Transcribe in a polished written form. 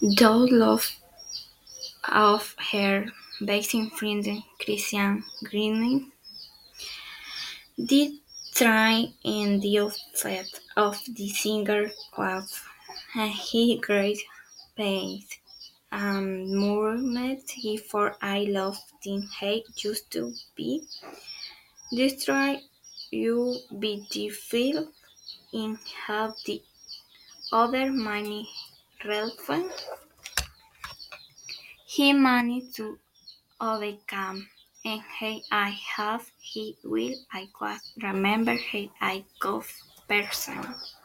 Though love of her best friend Christian Greening did try in the outfit of the singer club, and he great paid murmured he for I love the hate used to be destroy you be the feel in have the other many relevant he managed to overcome and hey I have he will I was remember hey I go person.